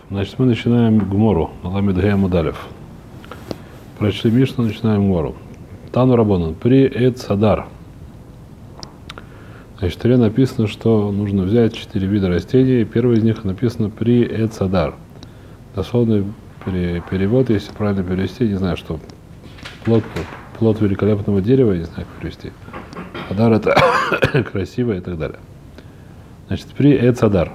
Значит, мы начинаем Гмору, Ламид Гэ Мудалев. Прочли Мишну, начинаем Гмору. Тану Рабонан, при Эд Садар. Значит, в Торе написано, что нужно взять 4 вида растений. Первый из них написано при Эд Садар. Дословный перевод, если правильно перевести, не знаю, что плод великолепного дерева, не знаю, как перевести. Садар это красиво и так далее. Значит, при Эд Садар.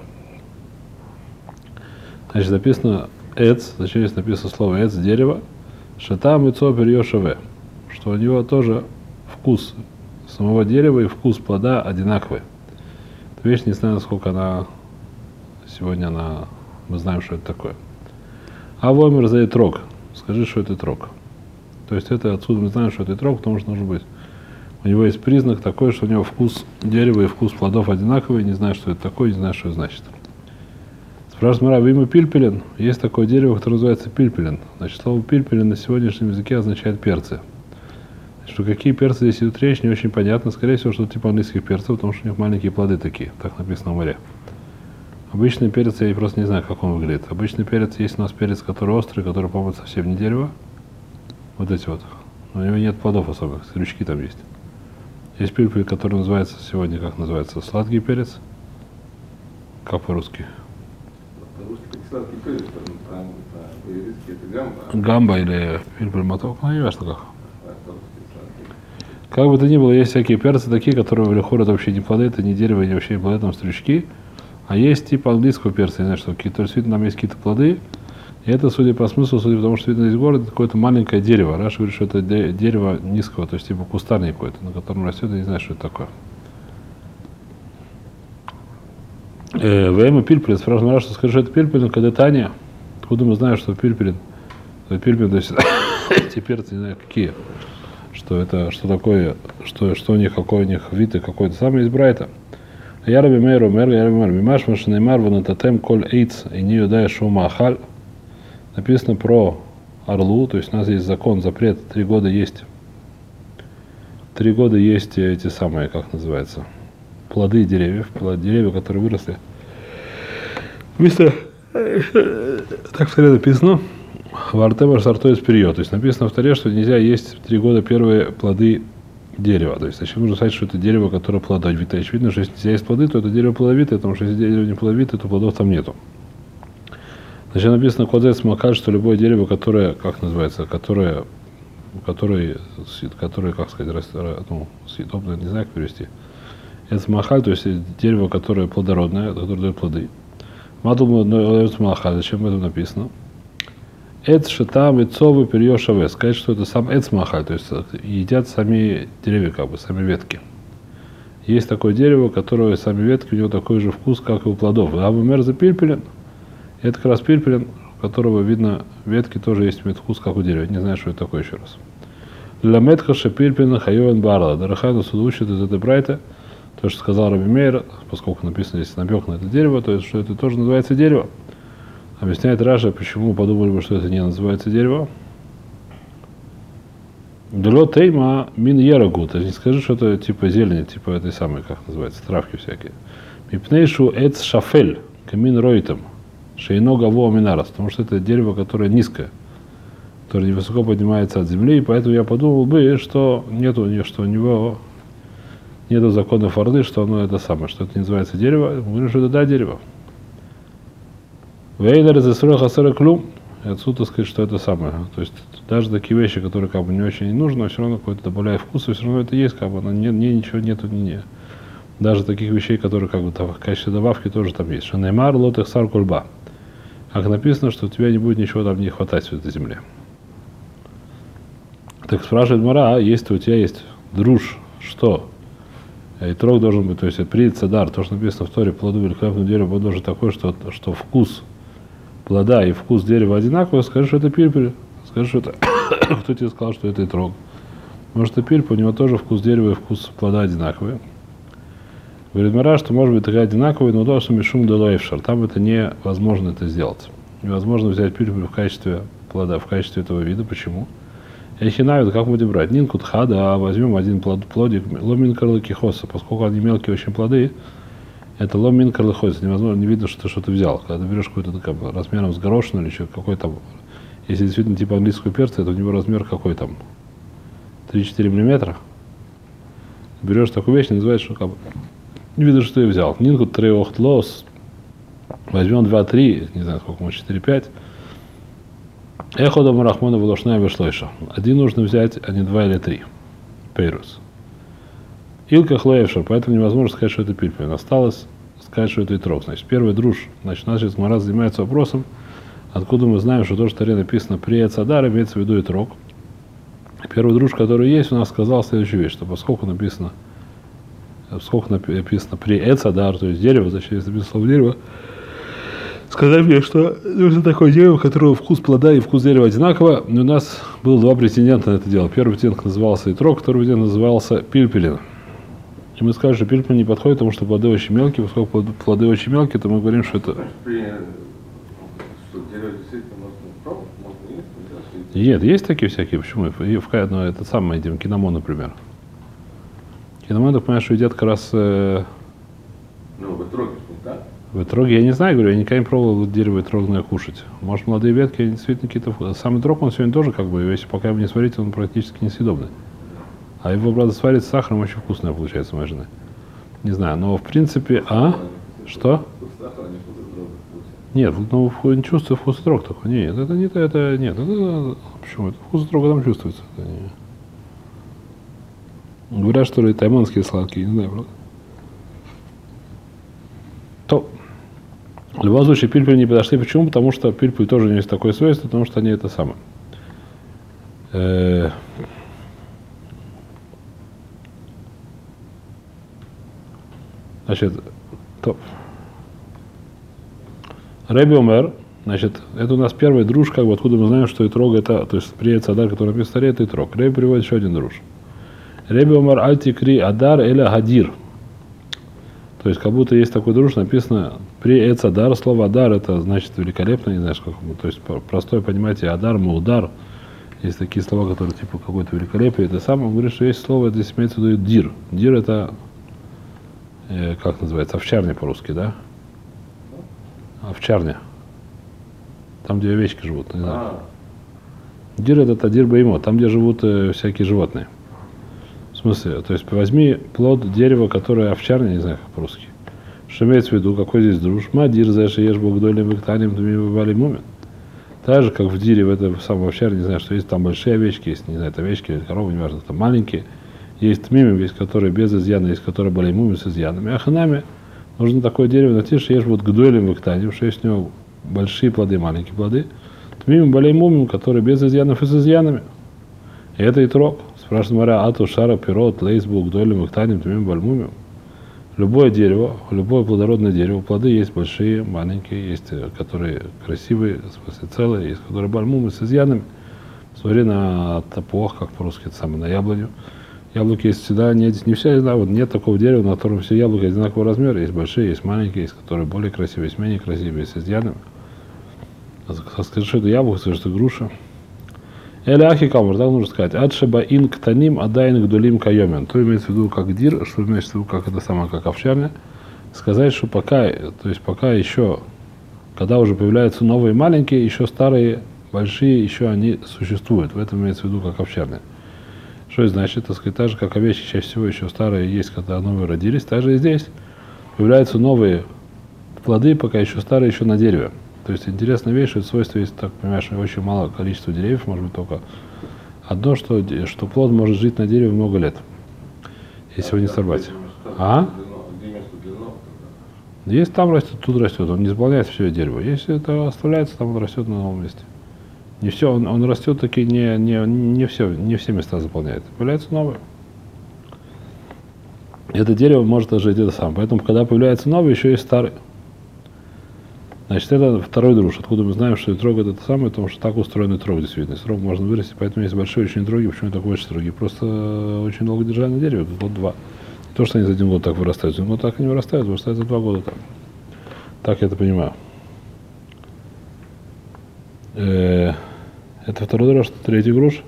Значит, написано Эц, зачем здесь написано слово Эц, дерево, шатам и цо перьешаве, что у него тоже вкус самого дерева и вкус плода одинаковый. Эта вещь, не знаю, насколько она сегодня, мы знаем, что это такое. А вомер за этрог, скажи, что это этрог. То есть это отсюда мы знаем, что это этрог, потому что нужно быть. У него есть признак такой, что у него вкус дерева и вкус плодов одинаковый, не знаю, что это такое, не знаю, что это значит. Спрашивает Мара, имя пильпелин, есть такое дерево, которое называется пильпелин. Значит, слово пильпелин на сегодняшнем языке означает перцы. Значит, что какие перцы здесь идут речь, не очень понятно. Скорее всего, что типа английских перцев, потому что у них маленькие плоды такие, так написано в море. Обычный перец, я просто не знаю, как он выглядит. Обычный перец, есть у нас перец, который острый, который, по-моему, совсем не дерево. Вот эти вот. Но у него нет плодов особых, крючки там есть. Есть пильпель, который называется сегодня, как называется, сладкий перец. Как по-русски? Сладкий перец, по-английски это гамба. Гамба или пильпель-моток, ну не важно как. Как бы то ни было, есть всякие перцы такие, которые в лихор это вообще не плоды, это не дерево, не вообще не плоды, там стрючки. А есть типа английского перца, я знаю, что какие-то, видно, там есть какие-то плоды. И это, судя по смыслу, судя по тому, что видно из города, какое-то маленькое дерево. Раша говорит, что это дерево низкого, то есть типа кустарник какой-то, на котором растет, я не знаю, что это такое. Время пильпелин, спрашивает Раша, скажи, что это пильпелин, когда Таня, откуда мы знаем, что пильпелин, то есть эти перцы, не знаю, какие, что это, что такое, что у них, какой у них вид и какой-то самый из Брайта. Я раби Мейр, мимаш машинаймар ванататем коль эйц, и не юдая шума ахаль. Написано про орлу, то есть у нас есть закон, запрет, 3 года есть эти самые, как называется, плоды деревьев, деревья, которые выросли. Вместо, так в Торе написано, вартемар сартой из период. То есть написано в Торе, что нельзя есть 3 года первые плоды дерева. То есть зачем нужно сказать, что это дерево, которое плодовитое. Очевидно, что если нельзя есть плоды, то это дерево плодовитое, потому что если дерево не плодовитое, то плодов там нету. Значит, написано кодекс Макаль, что любое дерево, которое, как называется, которое, как сказать, съедобное, не знаю, как перевести. Это махаль, то есть дерево, которое плодородное, которое дает плоды. Махаль, зачем это написано? Эц шатам и цовы перьешаве. Сказать, что это сам эц махаль, то есть едят сами деревья, как бы, сами ветки. Есть такое дерево, которое сами ветки, у него такой же вкус, как и у плодов. А мер за пильпелин. Это как раз пильпелин, у которого видно, ветки тоже есть вкус, как у дерева. Не знаю, что это такое еще раз. Для метхаша пильпелина хайовен барла. Дарахану суд учит из этой брайта, то, что сказал Раби Мейр, поскольку написано здесь намек на это дерево, то есть, что это тоже называется дерево. Объясняет Раша, почему подумали бы, что это не называется дерево. Дело тейма мин ярагу, то есть не скажи, что это типа зелени, типа этой самой, как называется, травки всякие. Мипнейшу эц шафель, камин ройтом. Шейно гаво минарас, потому что это дерево, которое низкое, которое невысоко поднимается от земли, и поэтому я подумал бы, что нету, что у него нету закона фарды, что оно это самое, что это не называется дерево. Мы говорим, что это да, дерево. Вейдер из Исруха клюм, и отсюда сказать, что это самое. То есть даже такие вещи, которые как бы не очень не нужны, но все равно какой-то добавляя вкус, и все равно это есть, как бы, но ничего нету, Даже таких вещей, которые как бы в качестве добавки тоже там есть. Шанаймар лотых сар кульба. Как написано, что у тебя не будет ничего там не хватать в этой земле. Так спрашивает Мара, если у тебя есть друж, что? И трог должен быть, то есть это приит садар, то, что написано в Торе, плоду великолепного дерева, он должен такой, что вкус плода и вкус дерева одинаковый, скажи, что это пильпель, скажи, что это, кто тебе сказал, что это и трог. Может, это пильпель, у него тоже вкус дерева и вкус плода одинаковые. Говорит Мара, что может быть такая одинаковая, но должен мишум делоевшар. Там это невозможно это сделать. Невозможно взять пильпель в качестве плода, в качестве этого вида. Почему? Эхинавит, как будем брать? Нинкут хада, возьмем один плодик, ломин карлыкихоса, поскольку они мелкие очень плоды, Это ломин крылыходится, невозможно, не видно, что ты что-то взял. Когда ты берешь какой-то размером с горошину или еще какой там, если действительно типа английского перца, то у него размер какой там, 3-4 миллиметра. Берешь такую вещь, называется, что как бы, не видно, что я взял. Нинку треох лос, возьмем 2-3, не знаю сколько, может 4-5. Эходом рахмона волошная вышлойша. Один нужно взять, а не 2 или 3. Пейрус. Илка хлоевша, поэтому невозможно сказать, что это пильпин. Осталось сказать, что это итрог. Значит, первый друж, значит, наш Гмара занимается вопросом, откуда мы знаем, что то, что в Таре написано при Эцадар, имеется в виду итрог. Первый друж, который есть, у нас сказал следующую вещь, что поскольку написано при Эцадар, то есть дерево, значит, если написано слово дерево, сказать мне, что нужно такое дерево, у которого вкус плода и вкус дерева одинаково. И у нас было два претендента на это дело. Первый претендент назывался итрог, второй претендент назывался пильпилин. И мы сказали, что пильпилин не подходит, потому что плоды очень мелкие. Поскольку плоды очень мелкие, то мы говорим, что это... Нет, есть такие всякие. Почему? Ну, это самое, едим, киномон, например. Киномон, так понимаешь, что едят как раз... Ну, в итроге, да? В итроге, я не знаю, говорю, я никогда не пробовал дерево итрогное кушать. Может, молодые ветки, они действительно какие-то... Сам итрог, он сегодня тоже, как бы, если пока его не сварить, он практически несъедобный. А его, правда, сварить с сахаром очень вкусное получается, моя жена. Не знаю, но в принципе... А? Что? Нет, ну, не чувствую вкус итрог такой. Нет, это не то, это... Нет, это... Почему? Это вкус итрога там чувствуется. Это не... Говорят, что ли, тайманские сладкие, не знаю, правда? То... В любом случае, пильпели не подошли. Почему? Потому что пильпель тоже есть такое свойство, потому что они это самое. Значит, то. Реби Омер, значит, это у нас первый друж, как бы, откуда мы знаем, что итрог это, то есть при Эцадар, который написан в Таре, это итрог. Реби приводит еще один друж. Реби Омер альтикри адар эля гадир. То есть, как будто есть такой друж, написано при Эцадар. Слово адар это значит великолепно, не знаю, как, то есть простое понимаете, адар, маудар. Есть такие слова, которые типа какое-то великолепие. Это самое, он говорит, что есть слово, здесь имеется в виду дир. Дир это, как называется, овчарня по-русски, да? Овчарня. Там, где овечки живут, не знаю. Дир это тадир баимо, там, где живут всякие животные. В смысле, то есть возьми плод дерева, которое овчарня, не знаю, как по-русски. Что имеется в виду, какой здесь друж? Мадир, зэши, ешь богдолем, вектанем, туми вывали мумен. Так же, как в дире, в этом самом овчаре, не знаю, что есть там большие овечки, есть, не знаю, это овечки или коровы, неважно, там маленькие. Есть тмимим, есть которые без изъяна, есть которые были мумим с изъянами. А ханами нужно такое дерево найти, что ешь вот гдолем, вектанем, что есть у него большие плоды, маленькие плоды. Тмимим, болей мумим, которые без изъянов и с изъянами. И это итрог. Спрашивает Мария, ату, шара, пирот, лейсбу, гдолем, вектанем, тмимим, бальмумим. Любое дерево, любое плодородное дерево, плоды есть большие, маленькие, есть которые красивые, в смысле целые, есть которые бальмумы с изъянами. Смотри на топох, как по-русски, это самое, на яблоню. Яблоки есть всегда, не все, да, вот нет такого дерева, на котором все яблоки одинакового размера. Есть большие, есть маленькие, есть которые более красивые, есть менее красивые, есть с изъянами. Скажи, что это яблоко, скажи, что это груша. Или ахи камур, так нужно сказать. Адшеба ин ктаним адайн гдулим кайомен. То имеется в виду как дир, что имеется в виду как это самое, как овчарня. Сказать, что пока, то есть пока еще, когда уже появляются новые маленькие, еще старые, большие, еще они существуют. В этом имеется в виду как овчарня. Что это значит? Так сказать, так же, как овечки чаще всего еще старые есть, когда новые родились, так же и здесь. Появляются новые плоды, пока еще старые, еще на дереве. То есть интересная вещь, что это свойство есть, так понимаешь, очень мало количества деревьев, может быть только одно, что плод может жить на дереве много лет, если его не сорвать. А? Есть там растет, тут растет, он не заполняет все дерево. Если это оставляется, там он растет на новом месте. Не все, он растет таки не все места заполняет. Появляется новое. Это дерево может жить это сам. Поэтому, когда появляется новый, еще есть старый. Значит, это второй друж. Откуда мы знаем, что итрог это самое, потому что так устроен итрог, действительно. Итрог можно вырастить, поэтому есть большие очень итроги. Почему это очень строги? Просто очень долго держали на дереве, год-два. Не то, что они за один год так вырастают, но так и не вырастают за 2 года так. Так я это понимаю. Это второй друж, третий груш.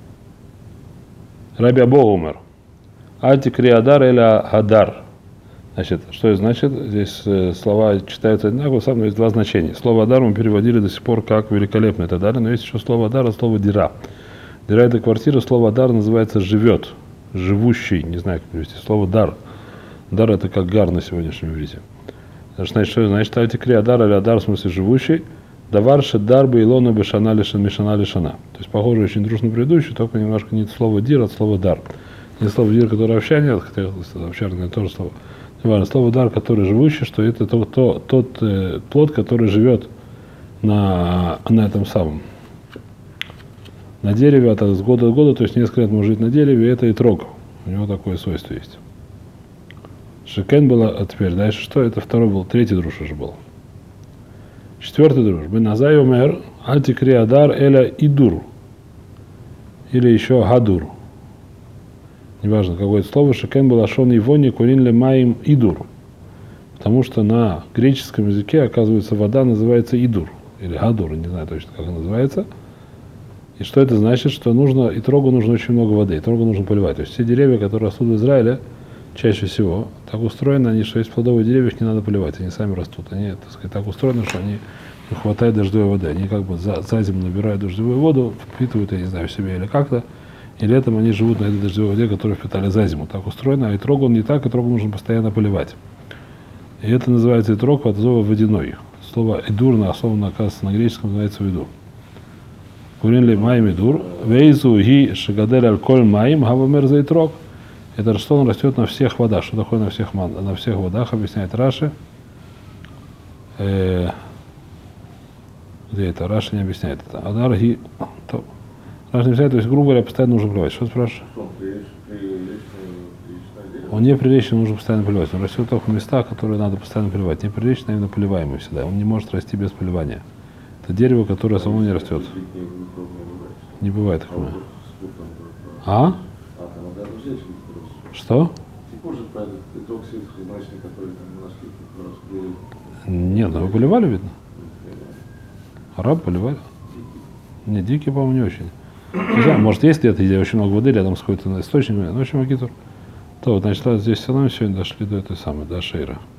Раби Або умер. Альтикри адар эля адар. Значит, что это значит? Здесь слова читаются одинаково, сам есть два значения. Слово «адар» мы переводили до сих пор как «великолепно» и так далее, но есть еще слово «адар», а слово «дира». «Дира» — это квартира, слово «адар» называется «живет», «живущий», не знаю, как перевести, слово «дар». «Дар» — это как «гар» на сегодняшнем иврите. Значит, что это значит? Альтикри «адар» или «адар» в смысле «живущий». «Даварши дар бы илона бы шана лишана мишана лишана». То есть, похоже, очень дружно предыдущий, только немножко не слово «дир», а слово «дар». Не слово «дир», которое общение, хотя общарное тоже слово. Неважно, слово «дар», который живущий, что это тот плод, который живет на этом самом, на дереве с года до года, то есть несколько лет может жить на дереве, это итрог. У него такое свойство есть. Шекен было, а теперь дальше что? Это второй был, третий друж уже был. Четвертый друж. Беназай умер, альтикри адар эля идур. Или еще гадур. Неважно, какое это слово. Шекен был ашон ивони курин ле маим идур. Потому что на греческом языке, оказывается, вода называется идур. Или гадур, не знаю точно, как она называется. И что это значит? Что итрогу нужно очень много воды. Итрогу нужно поливать. То есть все деревья, которые растут в Израиле, чаще всего так устроены они, что есть плодовые деревья, их не надо поливать, они сами растут. Они, так сказать, так устроены, что они не хватает дождевой воды. Они как бы за зиму набирают дождевую воду, впитывают, я не знаю, в себе или как-то, и летом они живут на этой дождевой воде, которую впитали за зиму. Так устроено, а итрог он не так, итрогу нужно постоянно поливать. И это называется итрог от слова водяной. Слово идур, основано, оказывается, на греческом называется идур. Курин ли маим идур, вейзу ги шагадель аль коль маим, гавамер за итрог. Это что он растет на всех водах. Что такое на всех водах, объясняет Раши. Где это? Раши не объясняет это. Адар ги... Раши не объясняет, то есть, грубо говоря, постоянно нужно поливать. Что ты спрашиваешь? Он неприлично, нужно постоянно поливать. Он растет только в местах, которые надо постоянно поливать. Неприлично, именно поливаемый всегда. Он не может расти без поливания. Это дерево, которое само не растет. Не бывает такого. А? Что? Нет, ну вы поливали, видно? Араб поливали? Нет, дикие, по-моему, не очень. Не знаю, может, есть где-то, где очень много воды, рядом с какой-то источником. Ну, в общем, Акитур. То, вот, значит, здесь все равно сегодня дошли до этой самой, до Шейра.